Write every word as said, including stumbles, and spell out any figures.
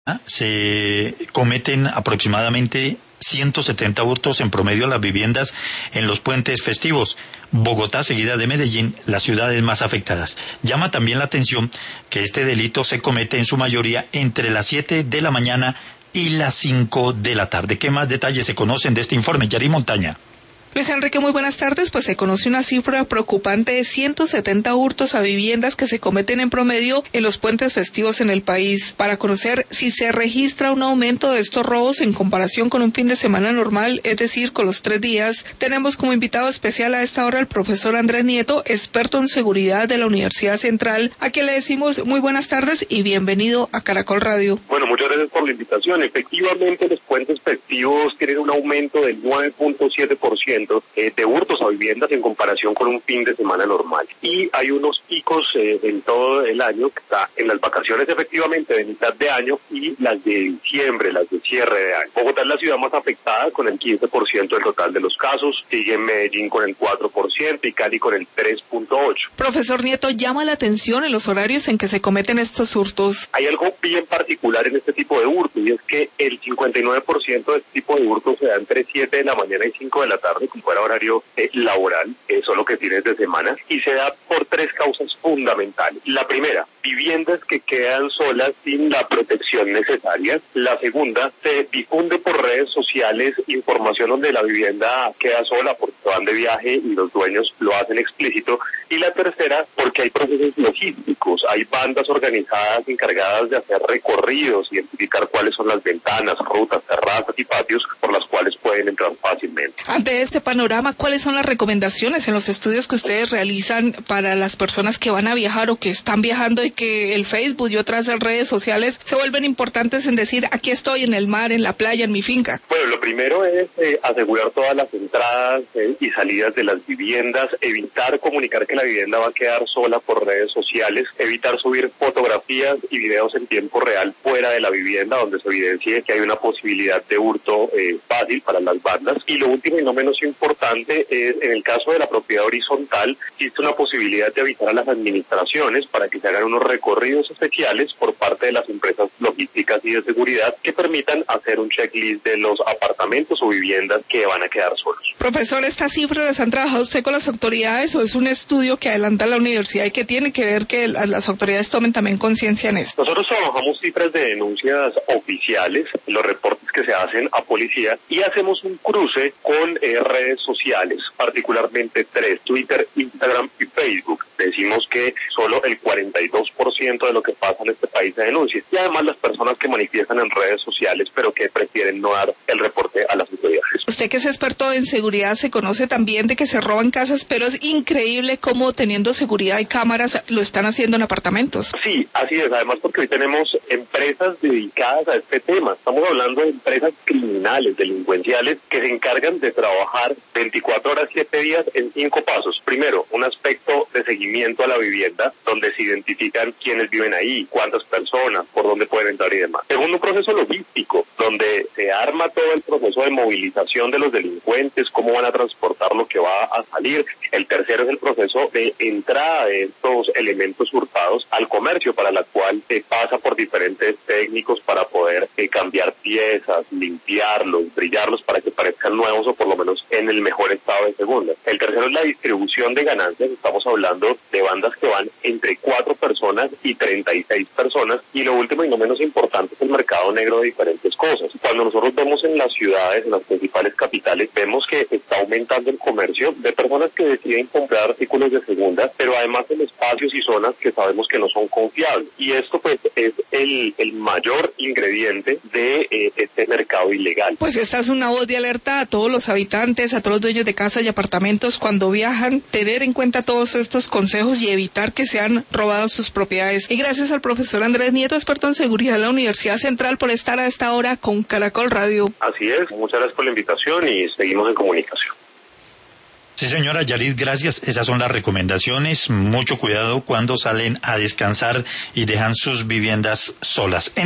se cometen aproximadamente ciento setenta hurtos en promedio a las viviendas en los puentes festivos. Bogotá, seguida de Medellín, las ciudades más afectadas. Llama también la atención que este delito se comete en su mayoría entre las siete de la mañana y las cinco de la tarde. ¿Qué más detalles se conocen de este informe? Yari Montaña. Luis Enrique, muy buenas tardes. Pues se conoce una cifra preocupante de ciento setenta hurtos a viviendas que se cometen en promedio en los puentes festivos en el país. Para conocer si se registra un aumento de estos robos en comparación con un fin de semana normal, es decir, con los tres días, tenemos como invitado especial a esta hora al profesor Andrés Nieto, experto en seguridad de la Universidad Central, a quien le decimos muy buenas tardes y bienvenido a Caracol Radio. Bueno, muchas gracias por la invitación. Efectivamente, los puentes festivos tienen un aumento del nueve punto siete por ciento de hurtos a viviendas en comparación con un fin de semana normal. Y hay unos picos eh, en todo el año, que está en las vacaciones efectivamente de mitad de año y las de diciembre, las de cierre de año. Bogotá es la ciudad más afectada con el quince por ciento del total de los casos, sigue Medellín con el cuatro por ciento y Cali con el tres punto ocho por ciento. Profesor Nieto, llama la atención en los horarios en que se cometen estos hurtos. Hay algo bien particular en este tipo de hurtos y es que el cincuenta y nueve por ciento de este tipo de hurtos se da entre siete de la mañana y cinco de la tarde, como fuera horario eh, laboral, eh, solo que fines de semana, y se da por tres causas fundamentales. La primera, viviendas que quedan solas sin la protección necesaria. La segunda, se difunde por redes sociales información donde la vivienda queda sola porque van de viaje y los dueños lo hacen explícito. Y la tercera, porque hay procesos logísticos, hay bandas organizadas encargadas de hacer recorridos, identificar cuáles son las ventanas, rutas, terrazas y patios por las cuales pueden entrar fácilmente. Ante este panorama, ¿cuáles son las recomendaciones en los estudios que ustedes realizan para las personas que van a viajar o que están viajando y que el Facebook y otras redes sociales se vuelven importantes en decir, aquí estoy en el mar, en la playa, en mi finca? Bueno, lo primero es eh, asegurar todas las entradas eh, y salidas de las viviendas, evitar comunicar que la vivienda va a quedar sola por redes sociales, evitar subir fotografías y videos en tiempo real fuera de la vivienda donde se evidencie que hay una posibilidad de hurto eh, fácil para las bandas. Y lo último y no menos importante es, en el caso de la propiedad horizontal, existe una posibilidad de avisar a las administraciones para que se hagan unos recorridos especiales por parte de las empresas logísticas y de seguridad que permitan hacer un checklist de los apartamentos o viviendas que van a quedar solos. Profesor, ¿estas cifras las han trabajado usted con las autoridades o es un estudio que adelanta la universidad y que tiene que ver que las autoridades tomen también conciencia en esto? Nosotros trabajamos cifras de denuncias oficiales, los reportes que se hacen a policía, y hacemos un cruce con eh, redes sociales, particularmente tres, Twitter, Instagram y Facebook. Decimos que solo el cuarenta y dos por ciento de lo que pasa en este país se denuncia. Y además las personas que manifiestan en redes sociales, pero que prefieren no dar el reporte a las autoridades. Usted que es experto en seguridad, se conoce también de que se roban casas, pero es increíble cómo teniendo seguridad y cámaras lo están haciendo en apartamentos. Sí, así es. Además porque hoy tenemos empresas dedicadas a este tema. Estamos hablando de empresas criminales, delincuenciales, que se encargan de trabajar veinticuatro horas, siete días en cinco pasos. Primero, un aspecto de seguimiento a la vivienda, donde se identifican quiénes viven ahí, cuántas personas, por dónde pueden entrar y demás. Segundo, un proceso logístico, donde se arma todo el proceso de movilización de los delincuentes, cómo van a transportar lo que va a salir. El tercero es el proceso de entrada de estos elementos hurtados al comercio, para la cual se pasa por diferentes técnicos para poder eh, cambiar piezas, limpiarlos, brillarlos para que parezcan nuevos o por lo menos en el mejor estado de segunda. El tercero es la distribución de ganancias. Estamos hablando de bandas que van entre cuatro personas y treinta y seis personas. Y lo último y no menos importante es el mercado negro de diferentes cosas. Cuando nosotros vemos en las ciudades, en las principales capitales, vemos que está aumentando el comercio de personas que deciden comprar artículos de segunda, pero además en espacios y zonas que sabemos que no son confiables. Y esto pues es el, el mayor ingrediente de eh, este mercado ilegal. Pues esta es una voz de alerta a todos los habitantes, a todos los dueños de casas y apartamentos cuando viajan, tener en cuenta todos estos consejos y evitar que sean robados sus propiedades. Y gracias al profesor Andrés Nieto, experto en seguridad de la Universidad Central, por estar a esta hora con Caracol Radio. Así es, muchas gracias por la invitación y seguimos en comunicación. Sí, señora Yarit, gracias. Esas son las recomendaciones. Mucho cuidado cuando salen a descansar y dejan sus viviendas solas.